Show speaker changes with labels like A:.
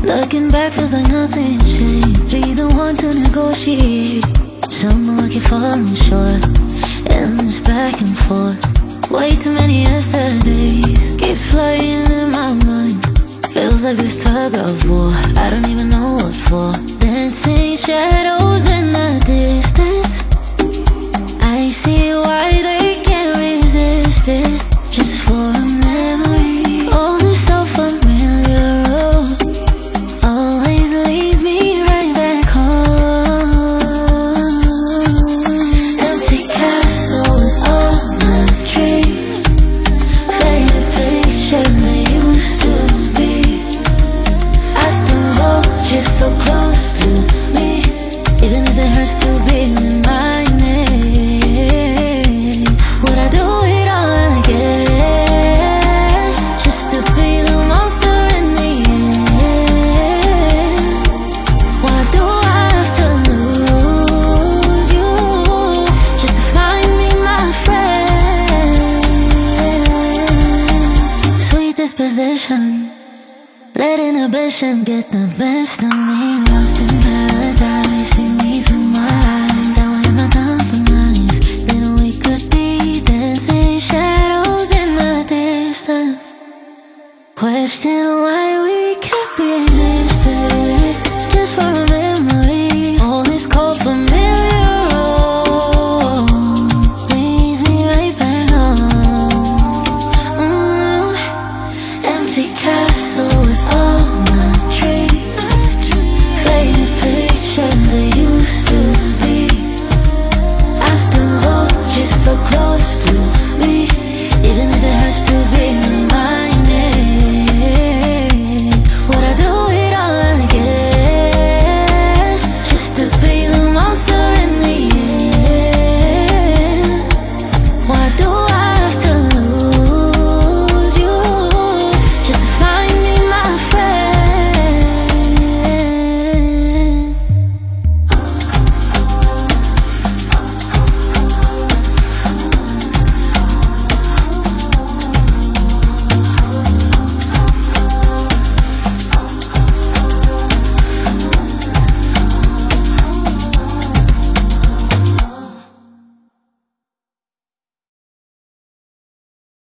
A: Looking back feels like nothing's changed. Be the one to negotiate. Someone like you're falling short, and it's back and forth. Way too many yesterdays keep flying in my mind. Feels like this tug of war, I don't even know what for. Dancing shadows in the distance, I see why they can't resist it. Just for a memory, all this so familiar road always leads me right back home. Empty castles, all my dreams, faded pictures they used to be. I still hold you so close to me, even if it hurts to be reminded. Would I do it all again, just to be the monster in the end? Why do I have to lose you, just to find me my friend? Sweet disposition, let inhibition get the best of me. Lost in paradise, see me through my eyes. That way I'm not compromised. Then we could be dancing shadows in the distance. Question why we kept being